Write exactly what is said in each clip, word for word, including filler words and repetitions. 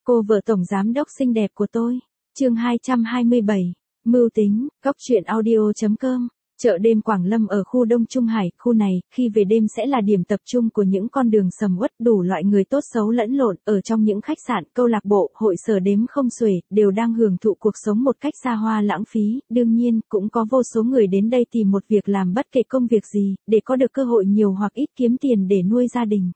Cô vợ tổng giám đốc xinh đẹp của tôi. Chương hai trăm hai mươi bảy. Mưu tính, Cóc truyện audio chấm com. Chợ đêm Quảng Lâm ở khu Đông Trung Hải, khu này, khi về đêm sẽ là điểm tập trung của những con đường sầm uất, đủ loại người tốt xấu lẫn lộn, ở trong những khách sạn, câu lạc bộ, hội sở đếm không xuể, đều đang hưởng thụ cuộc sống một cách xa hoa lãng phí, đương nhiên, cũng có vô số người đến đây tìm một việc làm bất kể công việc gì, để có được cơ hội nhiều hoặc ít kiếm tiền để nuôi gia đình.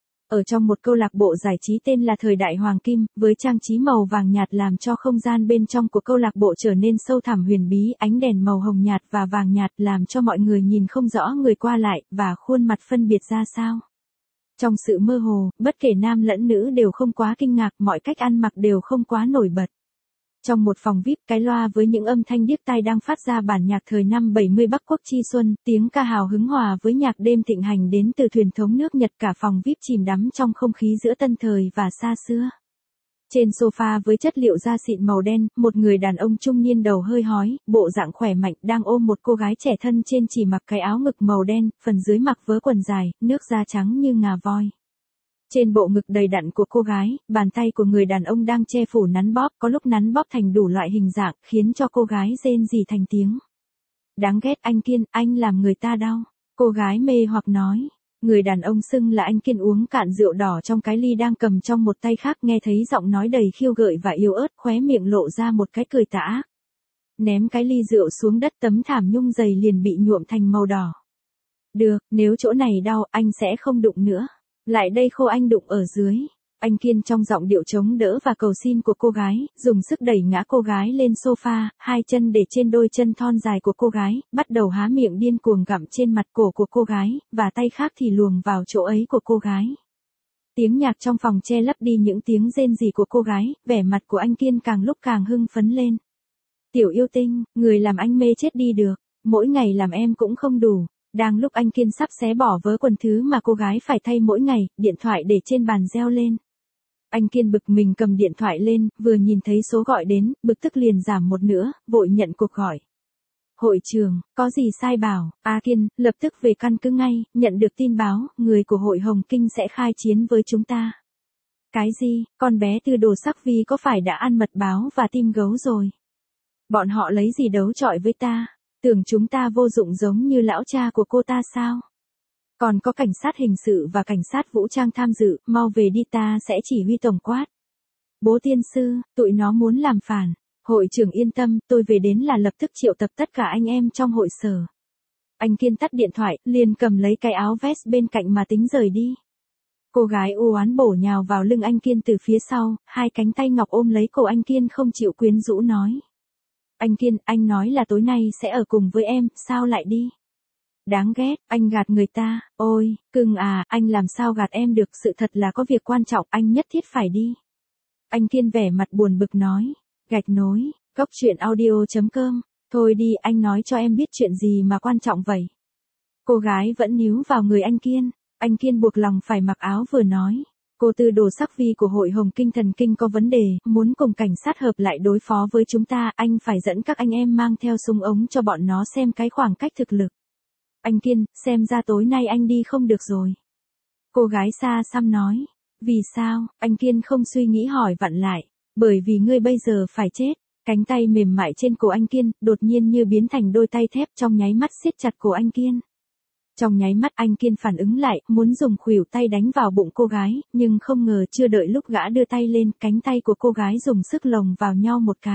Ở trong một câu lạc bộ giải trí tên là Thời đại Hoàng Kim, với trang trí màu vàng nhạt làm cho không gian bên trong của câu lạc bộ trở nên sâu thẳm huyền bí, ánh đèn màu hồng nhạt và vàng nhạt làm cho mọi người nhìn không rõ người qua lại, và khuôn mặt phân biệt ra sao. Trong sự mơ hồ, bất kể nam lẫn nữ đều không quá kinh ngạc, mọi cách ăn mặc đều không quá nổi bật. Trong một phòng vi ai pi, cái loa với những âm thanh điếc tai đang phát ra bản nhạc thời năm bảy mươi Bắc Quốc Chi Xuân, tiếng ca hào hứng hòa với nhạc đêm thịnh hành đến từ thuyền thống nước Nhật, cả phòng vi ai pi chìm đắm trong không khí giữa tân thời và xa xưa. Trên sofa với chất liệu da xịn màu đen, một người đàn ông trung niên đầu hơi hói, bộ dạng khỏe mạnh đang ôm một cô gái trẻ thân trên chỉ mặc cái áo ngực màu đen, phần dưới mặc vớ quần dài, nước da trắng như ngà voi. Trên bộ ngực đầy đặn của cô gái, bàn tay của người đàn ông đang che phủ nắn bóp, có lúc nắn bóp thành đủ loại hình dạng, khiến cho cô gái rên rỉ thành tiếng. Đáng ghét anh Kiên, anh làm người ta đau. Cô gái mê hoặc nói. Người đàn ông xưng là anh Kiên uống cạn rượu đỏ trong cái ly đang cầm trong một tay khác, nghe thấy giọng nói đầy khiêu gợi và yếu ớt, khóe miệng lộ ra một cái cười tà ác. Ném cái ly rượu xuống đất, tấm thảm nhung dày liền bị nhuộm thành màu đỏ. Được, nếu chỗ này đau, anh sẽ không đụng nữa. Lại đây khô, anh đụng ở dưới. Anh Kiên trong giọng điệu chống đỡ và cầu xin của cô gái, dùng sức đẩy ngã cô gái lên sofa, hai chân để trên đôi chân thon dài của cô gái, bắt đầu há miệng điên cuồng gặm trên mặt cổ của cô gái, và tay khác thì luồn vào chỗ ấy của cô gái. Tiếng nhạc trong phòng che lấp đi những tiếng rên rỉ của cô gái, vẻ mặt của anh Kiên càng lúc càng hưng phấn lên. Tiểu yêu tinh, người làm anh mê chết đi được, mỗi ngày làm em cũng không đủ. Đang lúc anh Kiên sắp xé bỏ vớ quần thứ mà cô gái phải thay mỗi ngày, điện thoại để trên bàn reo lên. Anh Kiên bực mình cầm điện thoại lên, vừa nhìn thấy số gọi đến, bực tức liền giảm một nửa, vội nhận cuộc gọi. Hội trưởng, có gì sai bảo? A Kiên, lập tức về căn cứ ngay, nhận được tin báo, người của hội Hồng Kinh sẽ khai chiến với chúng ta. Cái gì, con bé Tư Đồ Sắc Vi có phải đã ăn mật báo và tim gấu rồi? Bọn họ lấy gì đấu chọi với ta? Tưởng chúng ta vô dụng giống như lão cha của cô ta sao? Còn có cảnh sát hình sự và cảnh sát vũ trang tham dự, mau về đi, ta sẽ chỉ huy tổng quát. Bố tiên sư, tụi nó muốn làm phản. Hội trưởng yên tâm, tôi về đến là lập tức triệu tập tất cả anh em trong hội sở. Anh Kiên tắt điện thoại, liền cầm lấy cái áo vest bên cạnh mà tính rời đi. Cô gái u oán bổ nhào vào lưng anh Kiên từ phía sau, hai cánh tay ngọc ôm lấy cổ anh Kiên không chịu, quyến rũ nói. Anh Kiên, anh nói là tối nay sẽ ở cùng với em, sao lại đi? Đáng ghét, anh gạt người ta, ôi, cưng à, anh làm sao gạt em được, sự thật là có việc quan trọng, anh nhất thiết phải đi. Anh Kiên vẻ mặt buồn bực nói, gạch nối, Cóc truyện audio chấm com, thôi đi, anh nói cho em biết chuyện gì mà quan trọng vậy. Cô gái vẫn níu vào người anh Kiên, anh Kiên buộc lòng phải mặc áo vừa nói. Cô Tư Đồ Sắc Vi của hội Hồng Kinh thần kinh có vấn đề, muốn cùng cảnh sát hợp lại đối phó với chúng ta, anh phải dẫn các anh em mang theo súng ống cho bọn nó xem cái khoảng cách thực lực. Anh Kiên, xem ra tối nay anh đi không được rồi. Cô gái xa xăm nói, vì sao, anh Kiên không suy nghĩ hỏi vặn lại, bởi vì ngươi bây giờ phải chết. Cánh tay mềm mại trên cổ anh Kiên, đột nhiên như biến thành đôi tay thép, trong nháy mắt siết chặt cổ anh Kiên. Trong nháy mắt anh Kiên phản ứng lại, muốn dùng khuỷu tay đánh vào bụng cô gái, nhưng không ngờ chưa đợi lúc gã đưa tay lên, cánh tay của cô gái dùng sức lồng vào nhau một cái.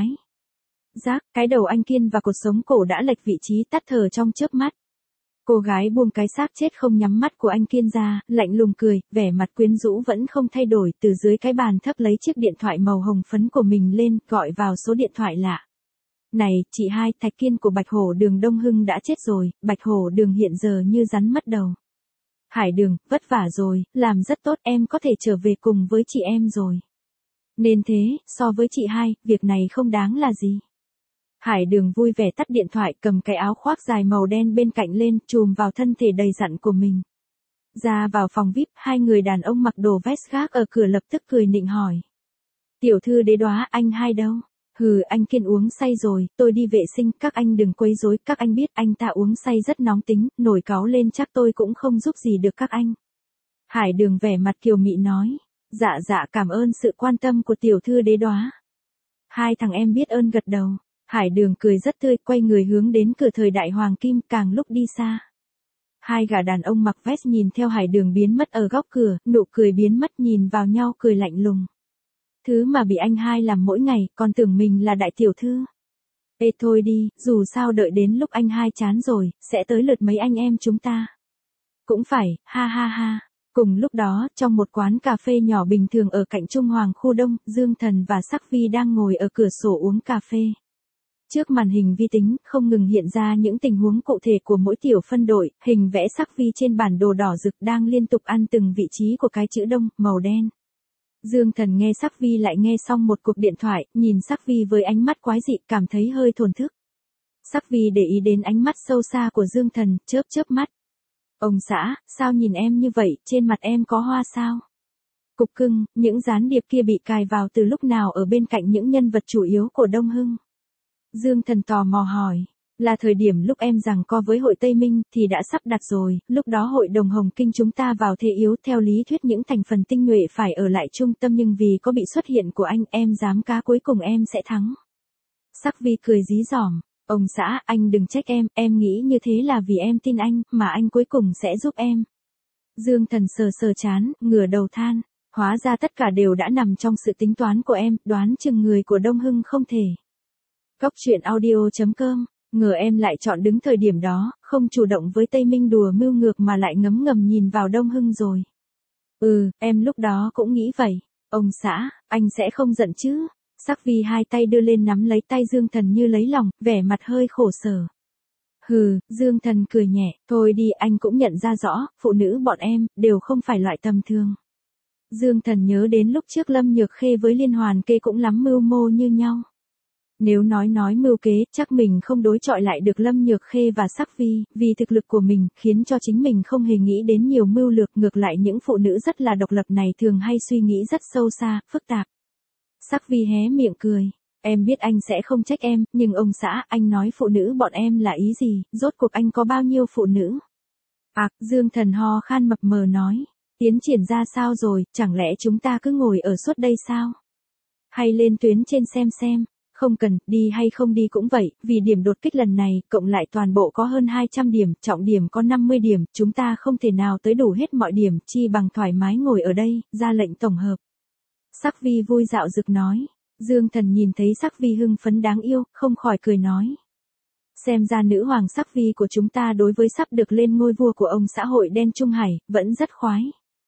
Rác, cái đầu anh Kiên và cột sống cổ đã lệch vị trí, tắt thở trong chớp mắt. Cô gái buông cái xác chết không nhắm mắt của anh Kiên ra, lạnh lùng cười, vẻ mặt quyến rũ vẫn không thay đổi, từ dưới cái bàn thấp lấy chiếc điện thoại màu hồng phấn của mình lên, gọi vào số điện thoại lạ. Này, chị hai, Thạch Kiên của Bạch Hổ Đường Đông Hưng đã chết rồi, Bạch Hổ Đường hiện giờ như rắn mất đầu. Hải Đường, vất vả rồi, làm rất tốt, em có thể trở về cùng với chị em rồi. Nên thế, so với chị hai, việc này không đáng là gì. Hải Đường vui vẻ tắt điện thoại, cầm cái áo khoác dài màu đen bên cạnh lên, chùm vào thân thể đầy dặn của mình. Ra vào phòng vi ai pi, hai người đàn ông mặc đồ vest gác ở cửa lập tức cười nịnh hỏi. Tiểu thư đế đóa, anh hai đâu? Hừ, anh Kiên uống say rồi, tôi đi vệ sinh, các anh đừng quấy rối, các anh biết anh ta uống say rất nóng tính, nổi cáu lên chắc tôi cũng không giúp gì được các anh. Hải Đường vẻ mặt kiều mị nói, Dạ dạ cảm ơn sự quan tâm của tiểu thư đế đóa. Hai thằng em biết ơn gật đầu. Hải Đường cười rất tươi, quay người hướng đến cửa thời đại hoàng kim, càng lúc đi xa. Hai gã đàn ông mặc vest nhìn theo Hải Đường biến mất ở góc cửa, nụ cười biến mất, nhìn vào nhau cười lạnh lùng. Thứ mà bị anh hai làm mỗi ngày, còn tưởng mình là đại tiểu thư. Ê thôi đi, dù sao đợi đến lúc anh hai chán rồi, sẽ tới lượt mấy anh em chúng ta. Cũng phải, ha ha ha. Cùng lúc đó, trong một quán cà phê nhỏ bình thường ở cạnh Trung Hoàng khu Đông, Dương Thần và Sắc Vi đang ngồi ở cửa sổ uống cà phê. Trước màn hình vi tính, không ngừng hiện ra những tình huống cụ thể của mỗi tiểu phân đội, hình vẽ Sắc Vi trên bản đồ đỏ rực đang liên tục ăn từng vị trí của cái chữ Đông, màu đen. Dương Thần nghe Sắc Vi lại nghe xong một cuộc điện thoại, nhìn Sắc Vi với ánh mắt quái dị, cảm thấy hơi thổn thức. Sắc Vi để ý đến ánh mắt sâu xa của Dương Thần, chớp chớp mắt. Ông xã, sao nhìn em như vậy, trên mặt em có hoa sao? Cục cưng, những gián điệp kia bị cài vào từ lúc nào ở bên cạnh những nhân vật chủ yếu của Đông Hưng? Dương Thần tò mò hỏi. Là thời điểm lúc em giằng co với hội Tây Minh thì đã sắp đặt rồi, lúc đó hội đồng Hồng Kinh chúng ta vào thế yếu, theo lý thuyết những thành phần tinh nhuệ phải ở lại trung tâm, nhưng vì có bị xuất hiện của anh, em dám cá cuối cùng em sẽ thắng. Sắc Vi cười dí dỏm. Ông xã, anh đừng trách em, em nghĩ như thế là vì em tin anh, mà anh cuối cùng sẽ giúp em. Dương Thần sờ sờ chán, ngửa đầu than. Hóa ra tất cả đều đã nằm trong sự tính toán của em, đoán chừng người của Đông Hưng không thể. Cóc truyện audio chấm com, ngờ em lại chọn đứng thời điểm đó, không chủ động với Tây Minh đùa mưu ngược mà lại ngấm ngầm nhìn vào Đông Hưng rồi. Ừ, em lúc đó cũng nghĩ vậy. Ông xã, anh sẽ không giận chứ? Sắc Vi hai tay đưa lên nắm lấy tay Dương Thần như lấy lòng, vẻ mặt hơi khổ sở. Hừ, Dương Thần cười nhẹ, thôi đi, anh cũng nhận ra rõ, phụ nữ bọn em, đều không phải loại tầm thường. Dương Thần nhớ đến lúc trước Lâm Nhược Khê với Liên Hoàn Kê cũng lắm mưu mô như nhau. Nếu nói nói mưu kế, chắc mình không đối chọi lại được Lâm Nhược Khê và Sắc Vi, vì thực lực của mình, khiến cho chính mình không hề nghĩ đến nhiều mưu lược, ngược lại những phụ nữ rất là độc lập này thường hay suy nghĩ rất sâu xa, phức tạp. Sắc Vi hé miệng cười. Em biết anh sẽ không trách em, nhưng ông xã, anh nói phụ nữ bọn em là ý gì, rốt cuộc anh có bao nhiêu phụ nữ? À, Dương Thần ho khan mập mờ nói. Tiến triển ra sao rồi, chẳng lẽ chúng ta cứ ngồi ở suốt đây sao? Hay lên tuyến trên xem xem. Không cần, đi hay không đi cũng vậy, vì điểm đột kích lần này, cộng lại toàn bộ có hơn hai trăm điểm, trọng điểm có năm mươi điểm, chúng ta không thể nào tới đủ hết mọi điểm, chi bằng thoải mái ngồi ở đây, ra lệnh tổng hợp. Sắc Vi vui dạo rực nói. Dương Thần nhìn thấy Sắc Vi hưng phấn đáng yêu, không khỏi cười nói. Xem ra nữ hoàng Sắc Vi của chúng ta đối với sắp được lên ngôi vua của ông xã hội đen Trung Hải, vẫn rất khoái.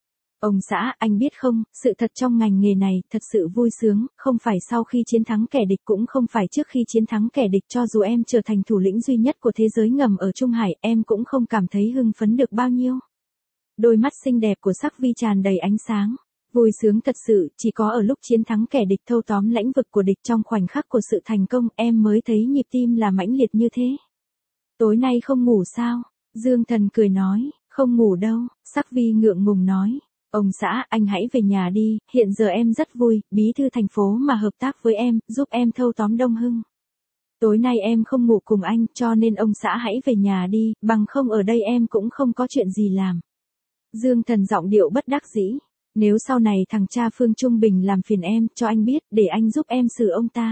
Ông xã, anh biết không, sự thật trong ngành nghề này, thật sự vui sướng, không phải sau khi chiến thắng kẻ địch, cũng không phải trước khi chiến thắng kẻ địch, cho dù em trở thành thủ lĩnh duy nhất của thế giới ngầm ở Trung Hải, em cũng không cảm thấy hưng phấn được bao nhiêu. Đôi mắt xinh đẹp của Sắc Vi tràn đầy ánh sáng. Vui sướng thật sự, chỉ có ở lúc chiến thắng kẻ địch, thâu tóm lãnh vực của địch, trong khoảnh khắc của sự thành công, em mới thấy nhịp tim là mãnh liệt như thế. Tối nay không ngủ sao? Dương Thần cười nói, không ngủ đâu. Sắc Vi ngượng ngùng nói. Ông xã, anh hãy về nhà đi, hiện giờ em rất vui, bí thư thành phố mà hợp tác với em, giúp em thâu tóm Đông Hưng. Tối nay em không ngủ cùng anh, cho nên ông xã hãy về nhà đi, bằng không ở đây em cũng không có chuyện gì làm. Dương Thần giọng điệu bất đắc dĩ. Nếu sau này thằng cha Phương Trung Bình làm phiền em, cho anh biết, để anh giúp em xử ông ta.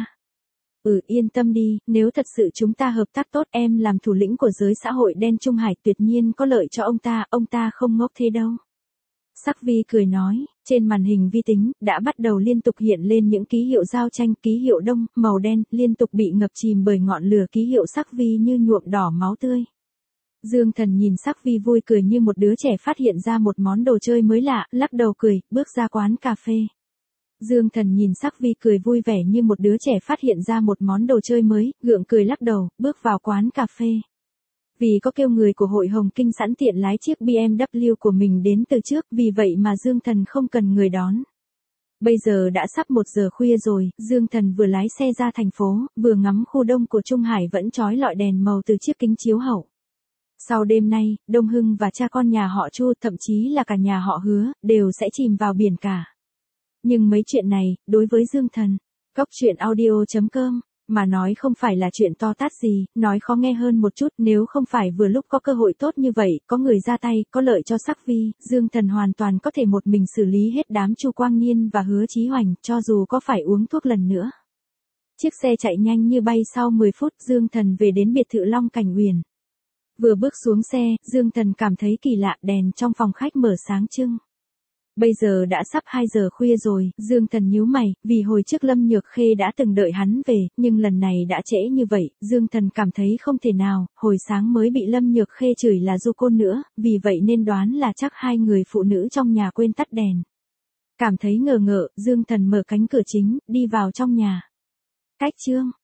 Ừ, yên tâm đi, nếu thật sự chúng ta hợp tác tốt, em làm thủ lĩnh của giới xã hội đen Trung Hải tuyệt nhiên có lợi cho ông ta, ông ta không ngốc thế đâu. Sắc Vi cười nói, trên màn hình vi tính, đã bắt đầu liên tục hiện lên những ký hiệu giao tranh, ký hiệu Đông, màu đen, liên tục bị ngập chìm bởi ngọn lửa ký hiệu Sắc Vi như nhuộm đỏ máu tươi. Dương Thần nhìn Sắc Vi vui cười như một đứa trẻ phát hiện ra một món đồ chơi mới lạ, lắc đầu cười, bước ra quán cà phê. Dương Thần nhìn Sắc Vi cười vui vẻ như một đứa trẻ phát hiện ra một món đồ chơi mới, gượng cười lắc đầu, bước vào quán cà phê. Vì có kêu người của hội Hồng Kinh sẵn tiện lái chiếc bê em vê của mình đến từ trước, vì vậy mà Dương Thần không cần người đón. Bây giờ đã sắp một giờ khuya rồi, Dương Thần vừa lái xe ra thành phố, vừa ngắm khu đông của Trung Hải vẫn chói lọi đèn màu từ chiếc kính chiếu hậu. Sau đêm nay, Đông Hưng và cha con nhà họ Chu, thậm chí là cả nhà họ Hứa, đều sẽ chìm vào biển cả. Nhưng mấy chuyện này, đối với Dương Thần, cóc truyện audio chấm com Mà nói không phải là chuyện to tát gì, nói khó nghe hơn một chút, nếu không phải vừa lúc có cơ hội tốt như vậy, có người ra tay, có lợi cho Sắc Vi, Dương Thần hoàn toàn có thể một mình xử lý hết đám Chu Quang Nhiên và Hứa Chí Hoành, cho dù có phải uống thuốc lần nữa. Chiếc xe chạy nhanh như bay, sau mười phút, Dương Thần về đến biệt thự Long Cảnh Uyển. Vừa bước xuống xe, Dương Thần cảm thấy kỳ lạ, đèn trong phòng khách mở sáng trưng. Bây giờ đã sắp hai giờ khuya rồi, Dương Thần nhíu mày, vì hồi trước Lâm Nhược Khê đã từng đợi hắn về, nhưng lần này đã trễ như vậy, Dương Thần cảm thấy không thể nào, hồi sáng mới bị Lâm Nhược Khê chửi là du côn nữa, vì vậy nên đoán là chắc hai người phụ nữ trong nhà quên tắt đèn. Cảm thấy ngờ ngợ, Dương Thần mở cánh cửa chính, đi vào trong nhà. Cách chương